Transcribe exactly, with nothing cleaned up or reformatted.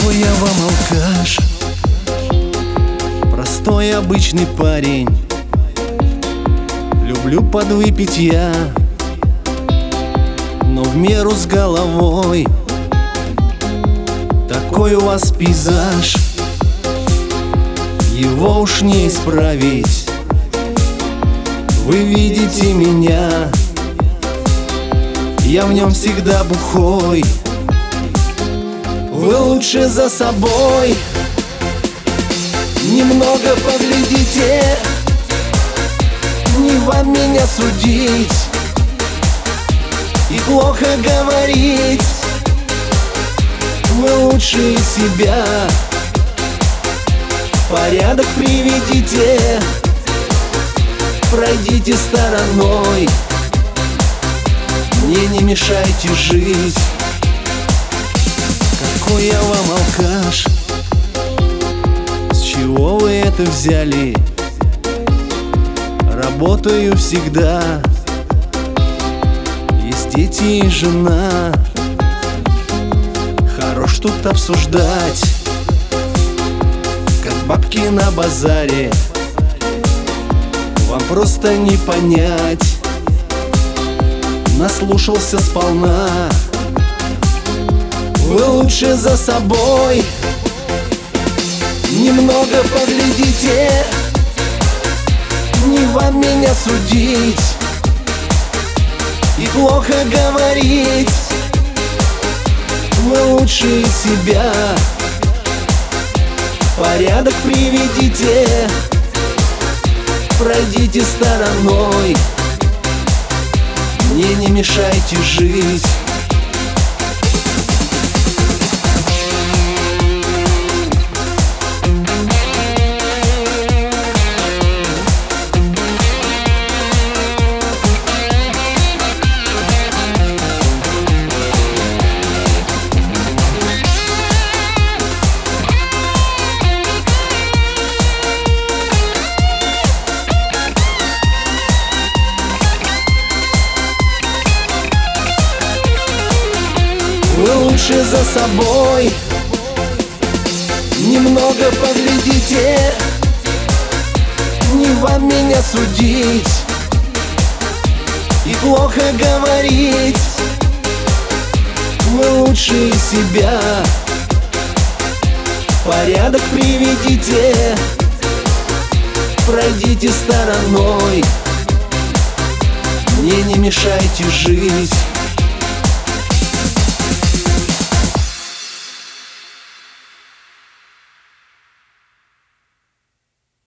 Какой я вам алкаш, простой обычный парень. Люблю подвыпить я, но в меру с головой. Такой у вас пейзаж, его уж не исправить. Вы видите меня, я в нем всегда бухой. Вы лучше за собой немного поглядите, не вам меня судить и плохо говорить. Вы лучше себя в порядок приведите, пройдите стороной, мне не мешайте жить. Какой я вам алкаш, с чего вы это взяли? Работаю всегда, есть дети и жена. Хорош тут обсуждать, как бабки на базаре. Вам просто не понять, наслушался сполна. Вы лучше за собой немного поглядите, не вам меня судить и плохо говорить. Вы лучше себя в порядок приведите, пройдите стороной, мне не мешайте жить. Вы лучше за собой немного поглядите, не вам меня судить и плохо говорить. Вы лучше себя в порядок приведите, пройдите стороной, мне не мешайте жить.